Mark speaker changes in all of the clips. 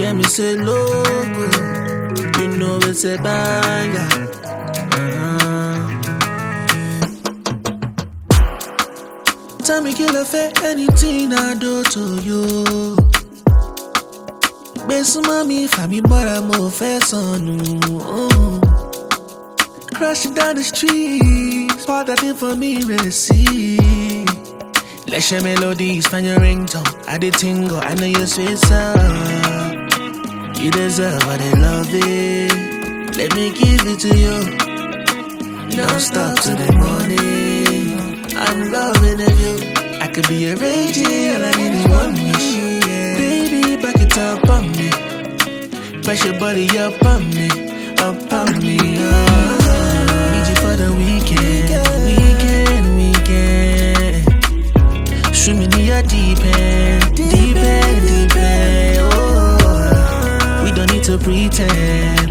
Speaker 1: hear me say logo, you know it's a banger. Tell me kill a fair anything I do to you. Best mommy for me, but I'm more fast on. Crashing down the street, spot that thing for me, receive. Let your melodies find your ringtone. I did tingle, I know you're sweet sound. You deserve what they love it. Let me give it to you. No stop to the morning. I'm loving of you. I could be a raging, I need is one wish. Baby, back it up on me. Press your body up on me, up on me. Need you for the weekend. Swim in your deep end. Oh, we don't need to pretend.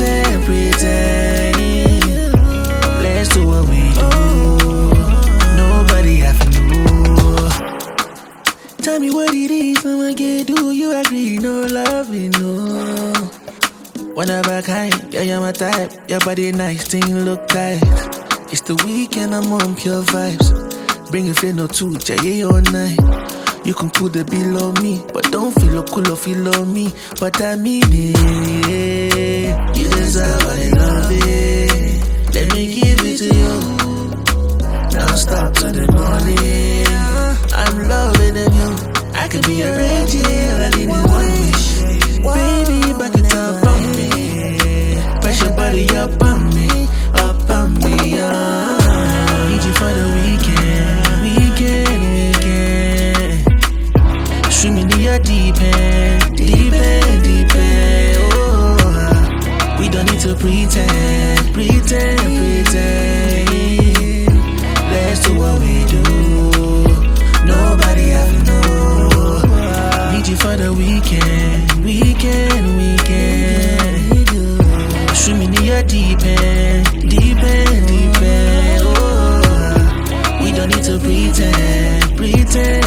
Speaker 1: Let's do what we do. Nobody have to know. Tell me what it is, I'ma get. Do you agree? No loving, no. One of a kind, yeah, you're my type. Your body nice, thing look tight. It's the weekend, I'm on pure vibes. Bring a friend or two, yeah, all night. You can put the bill on me, but don't feel cool or feel on me. But I mean it. You deserve what I love it. Let me give it to you. Now stop to the morning. I'm loving you. I could be a raging, I need one wish. Baby, back it up on me. Press your body up on me, up on me. Need you for the weekend. Swimming in your deep end. Oh, we don't need to pretend. Let's do what we do. Nobody have to know. Need you for the weekend. Swimming in your deep end. Oh, we don't need to pretend.